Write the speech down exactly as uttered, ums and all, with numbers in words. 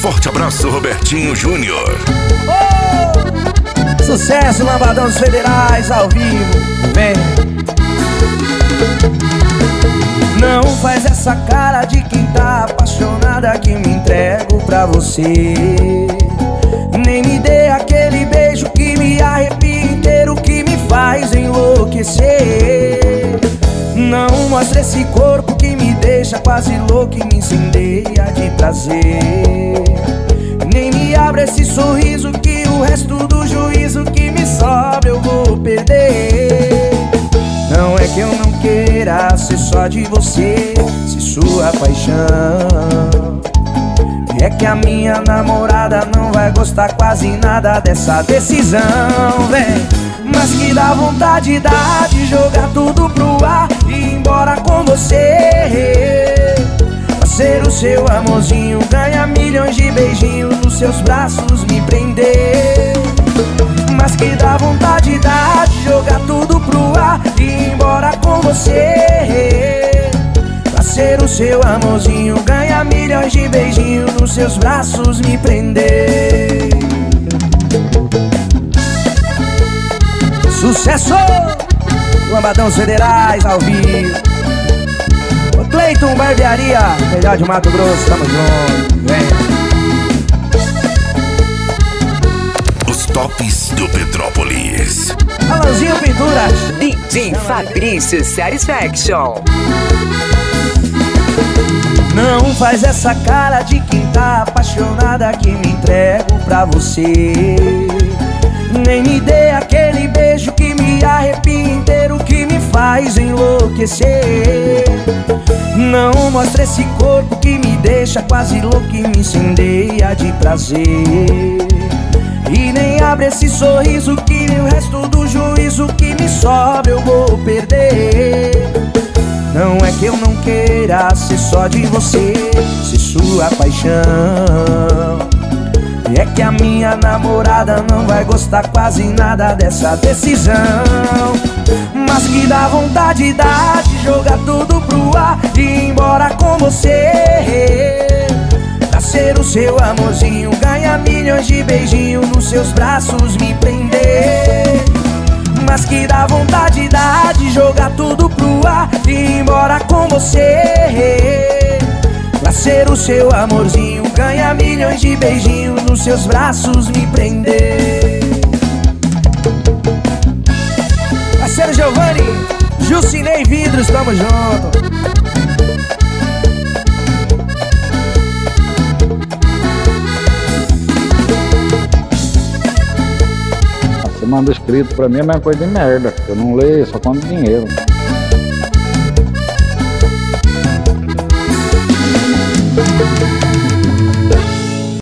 Forte abraço, Robertinho Júnior. Oh! Sucesso, Lambadão dos Federais, ao vivo. Vem. Não faz essa cara de quem tá apaixonada, que me entrego pra você. Nem me dê aquele beijo que me arrepia inteiro, que me faz enlouquecer. Não mostre esse corpo que me deixa quase louco e me incendeia de prazer. Nem me abra esse sorriso que o resto do juízo que me sobra eu vou perder. Não é que eu não queira ser só de você, se sua paixão. E é que a minha namorada não vai gostar quase nada dessa decisão, vem. Mas que dá vontade dá de jogar tudo pro ar e ir embora com você. Pra ser o seu amorzinho, ganhar milhões de beijinhos, nos seus braços me prender. Mas que dá vontade dá de jogar tudo pro ar e ir embora com você. Pra ser o seu amorzinho, ganhar milhões de beijinhos, nos seus braços me prender. Sucesso! Lambadão dos Federais, ao vivo. O Cleiton Barbearia, melhor de Mato Grosso, tamo junto, vem. Os tops do Petrópolis. Alanzinho Pinturas, D J Fabrício Satisfaction. não faz essa cara de quem tá apaixonada, que me entrego pra você. Nem me dê aquele beijo que me arrepia inteiro, que me faz enlouquecer. Não mostre esse corpo que me deixa quase louco e me incendeia de prazer. E nem abre esse sorriso que o resto do juízo que me sobra eu vou perder. Não é que eu não queira ser só de você, ser sua paixão. E é que a minha namorada não vai gostar quase nada dessa decisão. Mas que dá vontade dá de jogar tudo pro ar e ir embora com você. Pra ser o seu amorzinho, ganhar milhões de beijinhos, nos seus braços me prender. Mas que dá vontade dá de jogar tudo pro ar e ir embora com você. Pra ser o seu amorzinho, ganhar milhões de beijinhos, nos seus braços me prender. Parceiro Giovanni, Jucinei Vidros, tamo junto. Você manda escrito pra mim é a mesma coisa de merda. Eu não leio, só conto dinheiro.